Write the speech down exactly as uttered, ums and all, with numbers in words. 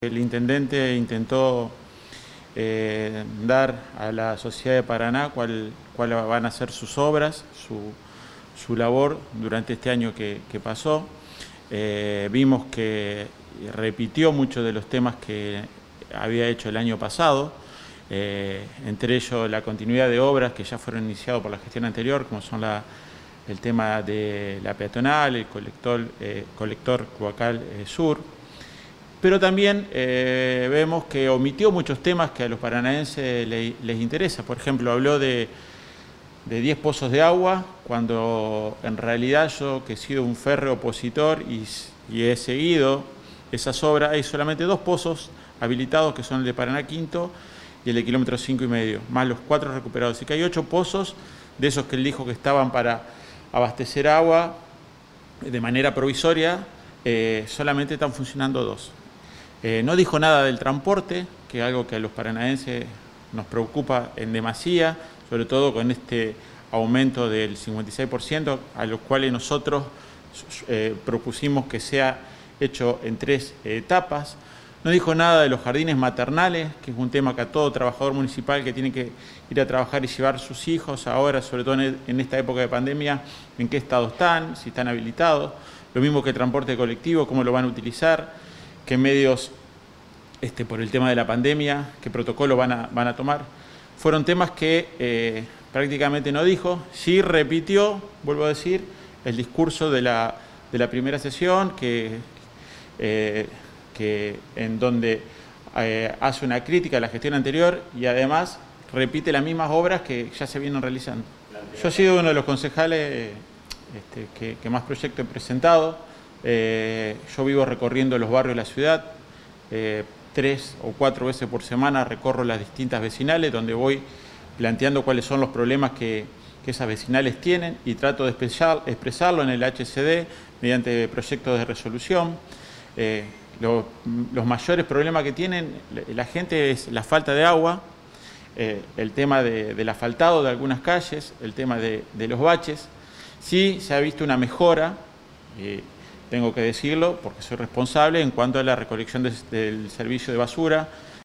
El intendente intentó eh, dar a la sociedad de Paraná cuáles cuál van a ser sus obras, su, su labor durante este año que, que pasó. Eh, vimos que repitió muchos de los temas que había hecho el año pasado, eh, entre ellos la continuidad de obras que ya fueron iniciadas por la gestión anterior, como son la, el tema de la peatonal, el colector, eh, colector Cuacal eh, Sur. Pero también eh, vemos que omitió muchos temas que a los paranaenses les, les interesa. Por ejemplo, habló de, de diez pozos de agua, cuando en realidad yo, que he sido un férreo opositor y, y he seguido esas obras, hay solamente dos pozos habilitados, que son el de Paraná Quinto y el de kilómetro cinco y medio, más los cuatro recuperados. Así que hay ocho pozos, de esos que él dijo que estaban para abastecer agua de manera provisoria, eh, solamente están funcionando dos. Eh, no dijo nada del transporte, que es algo que a los paranaenses nos preocupa en demasía, sobre todo con este aumento del cincuenta y seis por ciento, a los cuales nosotros eh, propusimos que sea hecho en tres eh, etapas. No dijo nada de los jardines maternales, que es un tema que a todo trabajador municipal que tiene que ir a trabajar y llevar sus hijos ahora, sobre todo en, en esta época de pandemia, en qué estado están, si están habilitados. Lo mismo que el transporte colectivo, cómo lo van a utilizar, qué medios, este, por el tema de la pandemia, qué protocolo van a, van a tomar. Fueron temas que eh, prácticamente no dijo. Sí repitió, vuelvo a decir, el discurso de la, de la primera sesión, que, eh, que en donde eh, hace una crítica a la gestión anterior y además repite las mismas obras que ya se vienen realizando. Yo he sido uno de los concejales este, que, que más proyectos he presentado. Eh, yo vivo recorriendo los barrios de la ciudad, eh, tres o cuatro veces por semana recorro las distintas vecinales, donde voy planteando cuáles son los problemas que, que esas vecinales tienen y trato de expresar, expresarlo en el H C D mediante proyectos de resolución. Eh, lo, los mayores problemas que tienen la gente es la falta de agua, eh, el tema de, del asfaltado de algunas calles, el tema de, de los baches. Sí se ha visto una mejora, eh, tengo que decirlo porque soy responsable en cuanto a la recolección de, del servicio de basura.